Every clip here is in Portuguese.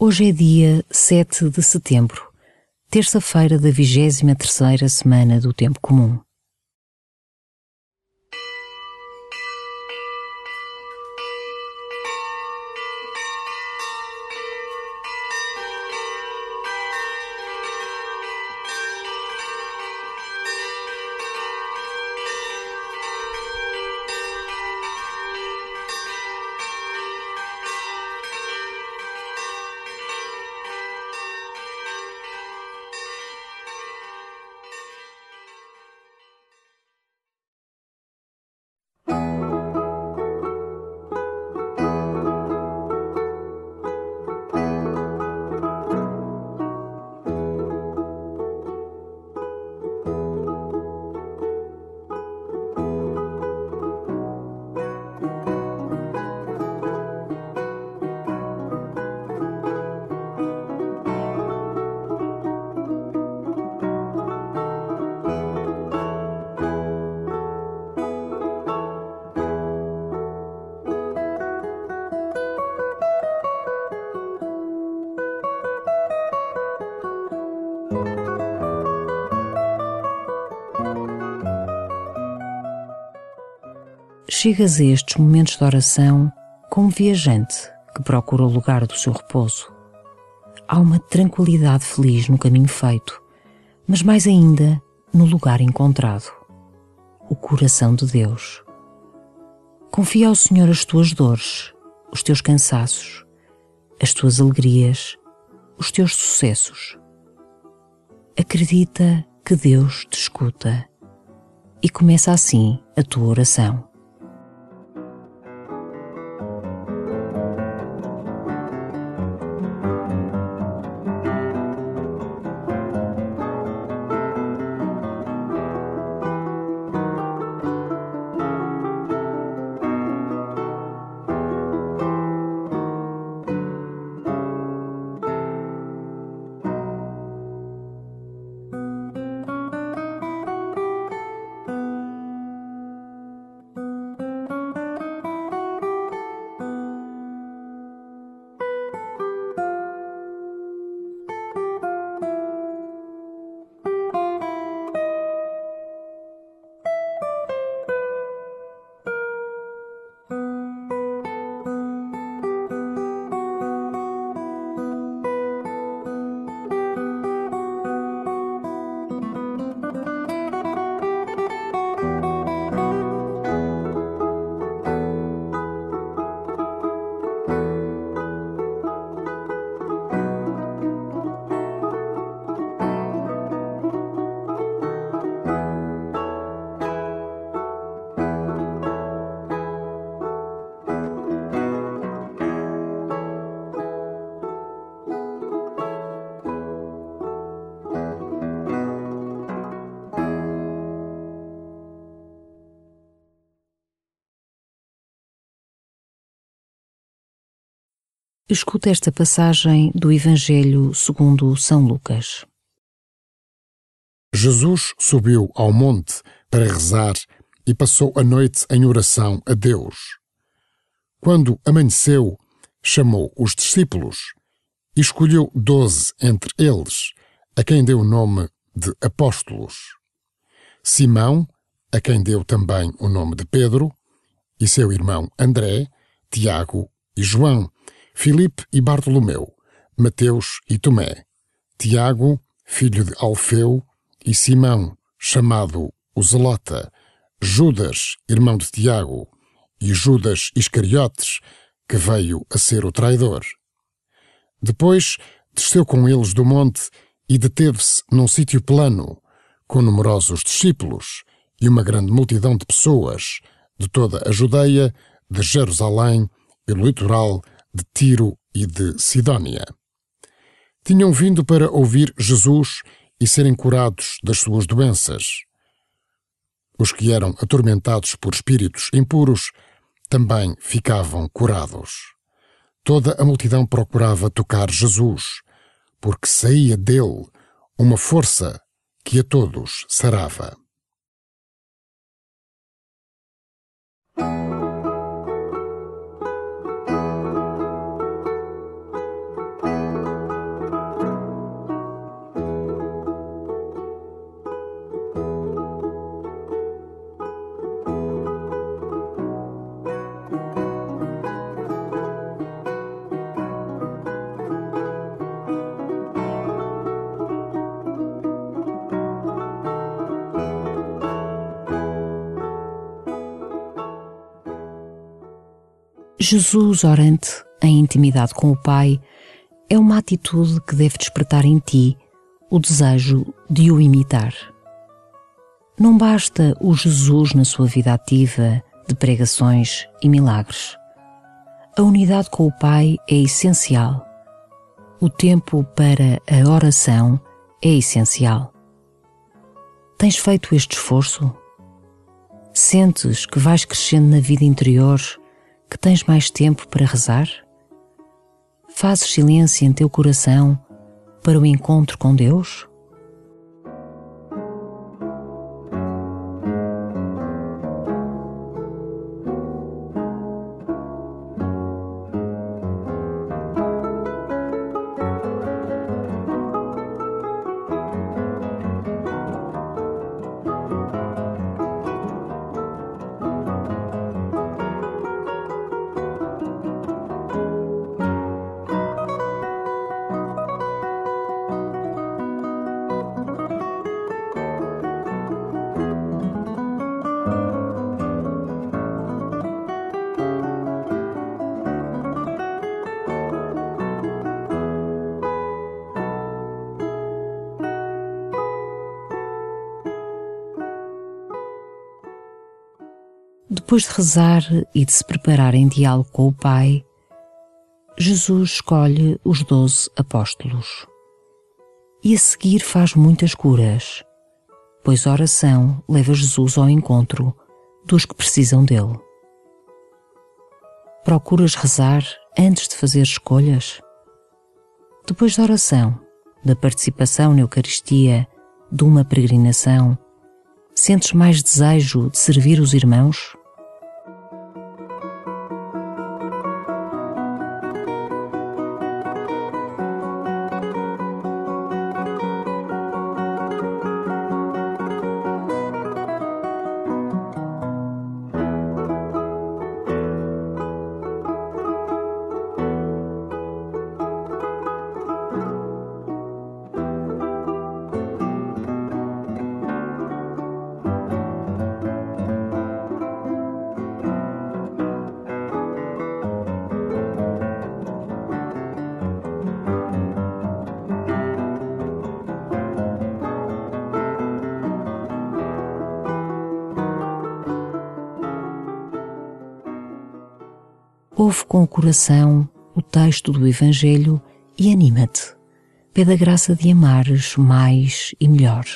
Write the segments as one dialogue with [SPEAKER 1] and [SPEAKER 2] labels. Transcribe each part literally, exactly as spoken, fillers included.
[SPEAKER 1] Hoje é dia sete de setembro, terça-feira da vigésima terceira semana do Tempo Comum. Chegas a estes momentos de oração como viajante que procura o lugar do seu repouso. Há uma tranquilidade feliz no caminho feito, mas mais ainda no lugar encontrado, o coração de Deus. Confia ao Senhor as tuas dores, os teus cansaços, as tuas alegrias, os teus sucessos. Acredita que Deus te escuta e começa assim a tua oração. Escuta esta passagem do Evangelho segundo São Lucas.
[SPEAKER 2] Jesus subiu ao monte para rezar e passou a noite em oração a Deus. Quando amanheceu, chamou os discípulos e escolheu doze entre eles, a quem deu o nome de apóstolos. Simão, a quem deu também o nome de Pedro, e seu irmão André, Tiago e João, Filipe e Bartolomeu, Mateus e Tomé, Tiago, filho de Alfeu, e Simão, chamado o Zelota, Judas, irmão de Tiago, e Judas Iscariotes, que veio a ser o traidor. Depois desceu com eles do monte e deteve-se num sítio plano, com numerosos discípulos e uma grande multidão de pessoas, de toda a Judeia, de Jerusalém, pelo litoral, de Tiro e de Sidónia. Tinham vindo para ouvir Jesus e serem curados das suas doenças. Os que eram atormentados por espíritos impuros também ficavam curados. Toda a multidão procurava tocar Jesus, porque saía dele uma força que a todos sarava.
[SPEAKER 1] Jesus orante em intimidade com o Pai é uma atitude que deve despertar em ti o desejo de o imitar. Não basta o Jesus na sua vida ativa de pregações e milagres. A unidade com o Pai é essencial. O tempo para a oração é essencial. Tens feito este esforço? Sentes que vais crescendo na vida interior, que tens mais tempo para rezar? Fazes silêncio em teu coração para o encontro com Deus? Depois de rezar e de se preparar em diálogo com o Pai, Jesus escolhe os doze apóstolos e a seguir faz muitas curas, pois a oração leva Jesus ao encontro dos que precisam dele. Procuras rezar antes de fazer escolhas? Depois da oração, da participação na Eucaristia, de uma peregrinação, sentes mais desejo de servir os irmãos? Ouve com o coração o texto do Evangelho e anima-te. Pede a graça de amares mais e melhor.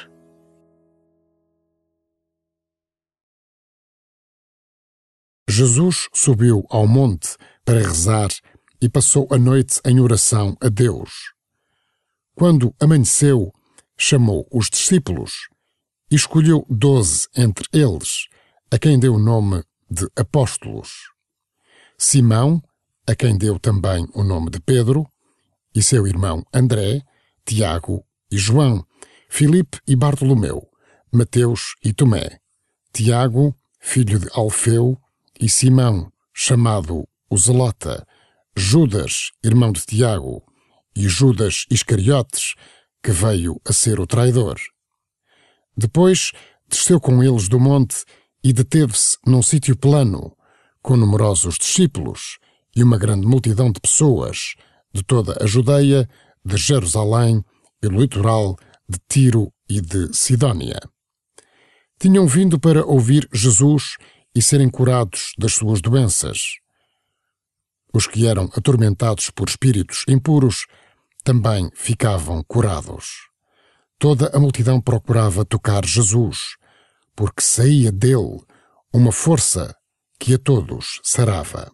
[SPEAKER 2] Jesus subiu ao monte para rezar e passou a noite em oração a Deus. Quando amanheceu, chamou os discípulos e escolheu doze entre eles, a quem deu o nome de apóstolos. Simão, a quem deu também o nome de Pedro, e seu irmão André, Tiago e João, Filipe e Bartolomeu, Mateus e Tomé, Tiago, filho de Alfeu, e Simão, chamado o Zelota, Judas, irmão de Tiago, e Judas Iscariotes, que veio a ser o traidor. Depois desceu com eles do monte e deteve-se num sítio plano, com numerosos discípulos e uma grande multidão de pessoas, de toda a Judeia, de Jerusalém e do litoral de Tiro e de Sidónia. Tinham vindo para ouvir Jesus e serem curados das suas doenças. Os que eram atormentados por espíritos impuros também ficavam curados. Toda a multidão procurava tocar Jesus, porque saía dele uma força que a todos sarava.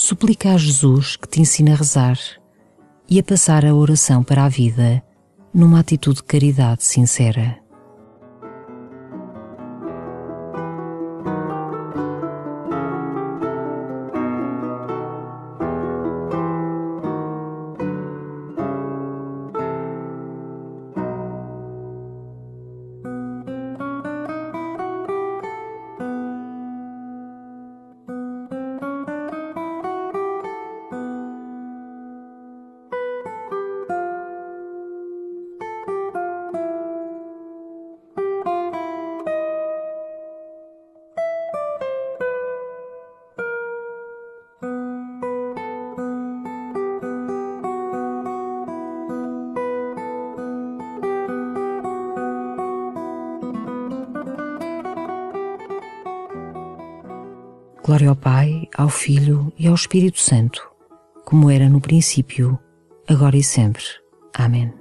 [SPEAKER 1] suplica a Jesus que te ensine a rezar e a passar a oração para a vida numa atitude de caridade sincera. Glória ao Pai, ao Filho e ao Espírito Santo, como era no princípio, agora e sempre. Amém.